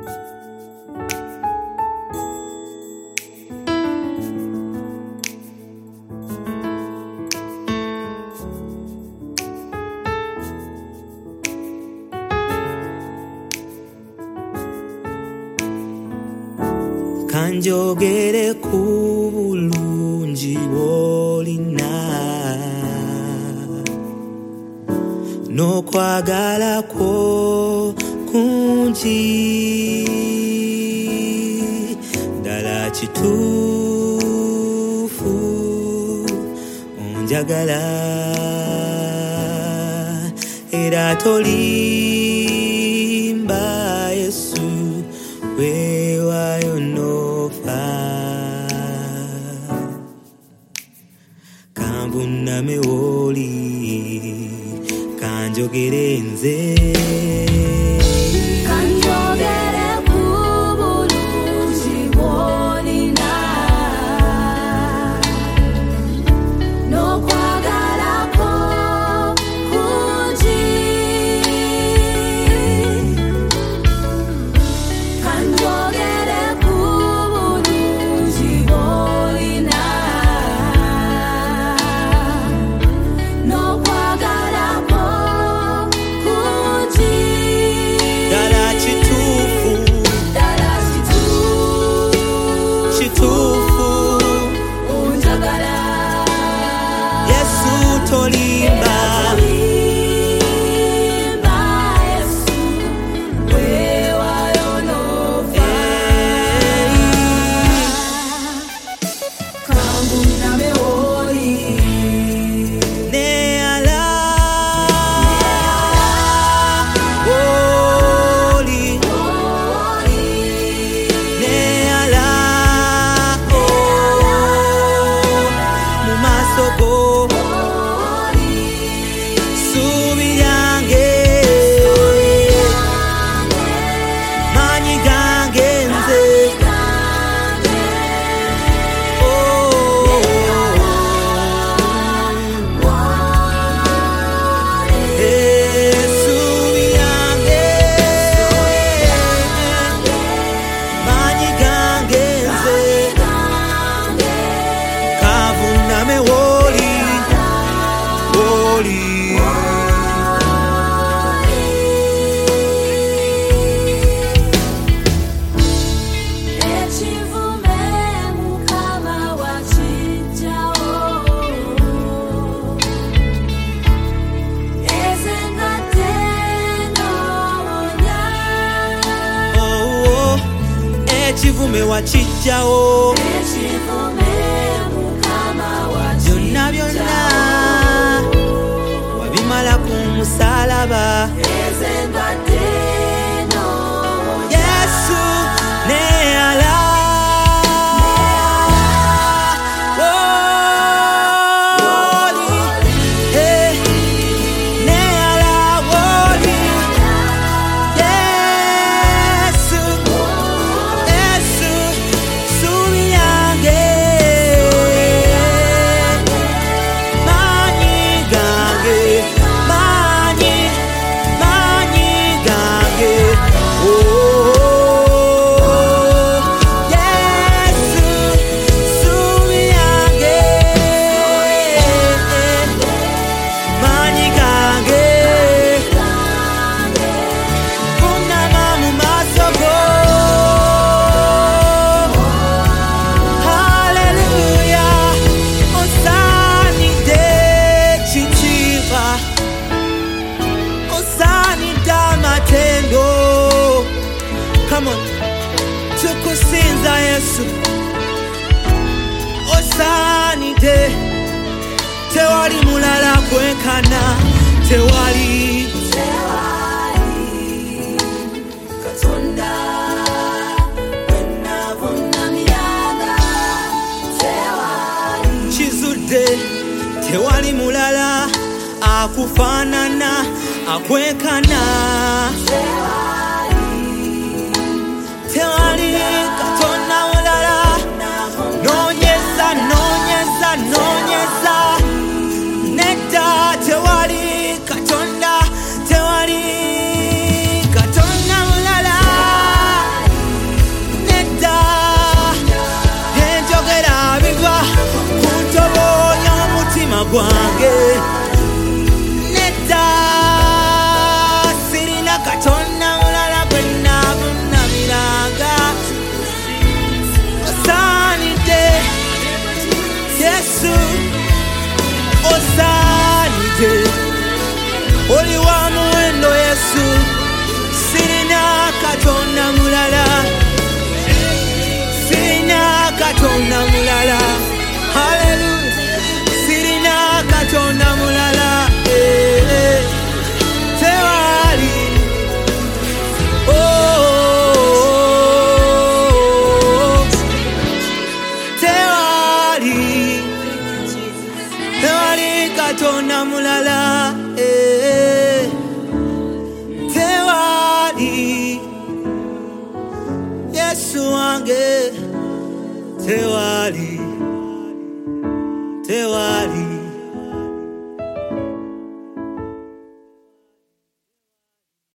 Kanjogere ku bulungi bw'olina n'okwagala kwo kungi ddala kituufu onjagala era tolimba Yesu weewaayo n'ofa kanvuname w'oli kanjogere nze kanjogere ku bulungi bw'olina n'okwagala kwo kungi kanjogere ku bulungi bw'olina n'okwagala kwo kungi ddala kituufu kituufu onjagala Yesu tolimba Yesu weewaayo n'ofa kanvuname w'oli neala w'oli neala mu maaso go ssuubi lyange maanyi gange nze essuubi lyange maanyi gange nze kavuname w'oli w'oli ekivume Mukama wakiggyawo ezengatte n'owonya oh, ekivume wakiggyawo ekivume Mukama byonna byonna wabimala ku musalaba ezengatte n'owonya Yesu neala w'oli neala w'oli Yesu Yesu ssuubi lyange maanyi gange maanyi gange Yesu ssuubi lyange maanyi gange kunama mu maaso go haleluya osaanidde ekitiibwa osaanidde amatendo come on tukusinza Yesu osaanidde tewali mulala kwenkana tewali Katonda wenavunamyanga tewali kizudde tewali mulala akufaanana akwenkana tewali Katonda mulala noonyeza noonyeza noonyeza nedda tewali Katonda tewali Katonda mulala wa muwendo Yesu, sirina katonda mulala, sirina katonda mulala. Hallelujah, sirina katonda mulala. Tewali, oh, tewali, tewali katonda mulala. Tewali, Yesu wange, tewali, tewali.